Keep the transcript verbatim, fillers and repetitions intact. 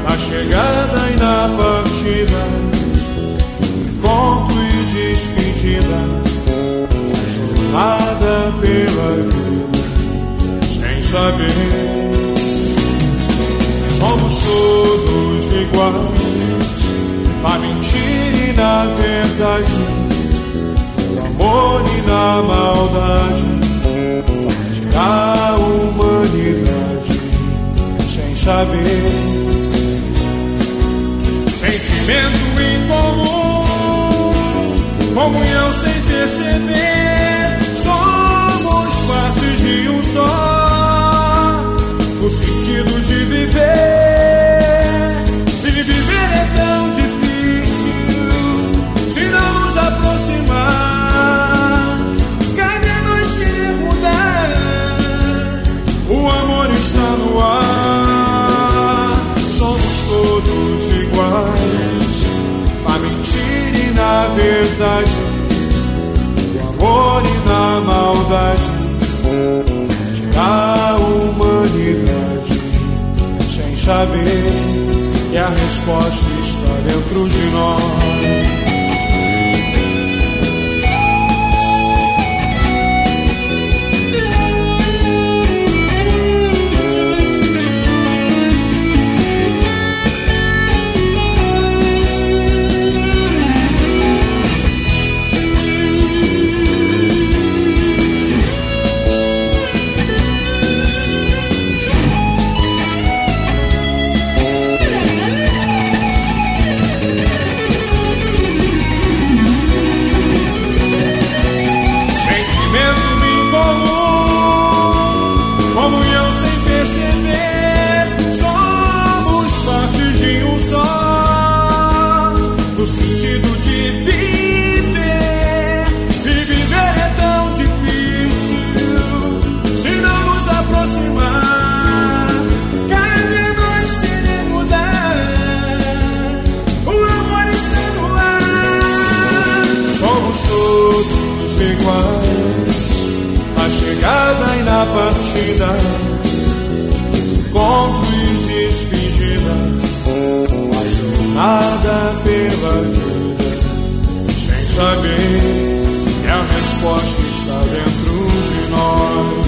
na chegada e na partida, encontro e despedida, a jornada pela vida, sem saber. Somos todos iguais, na mentira e na verdade, no amor e na maldade, parte da humanidade, sem saber. Sentimento em comum, comunhão sem perceber, somos parte de um só, o sentido de viver. E viver é tão difícil se não nos aproximar. Cabe a nós querer mudar, o amor está no ar. Somos todos iguais, na mentira e na verdade, no amor e na maldade, da humanidade, sem saber que a resposta está dentro de nós. Comunhão sem perceber, somos parte de um só, no sentido de viver. E viver é tão difícil se não nos aproximar. Cabe a nós querer mudar, o amor está no ar. Somos todos iguais, na chegada e na partida, encontro e despedida, a jornada pela vida, sem saber que a resposta está dentro de nós.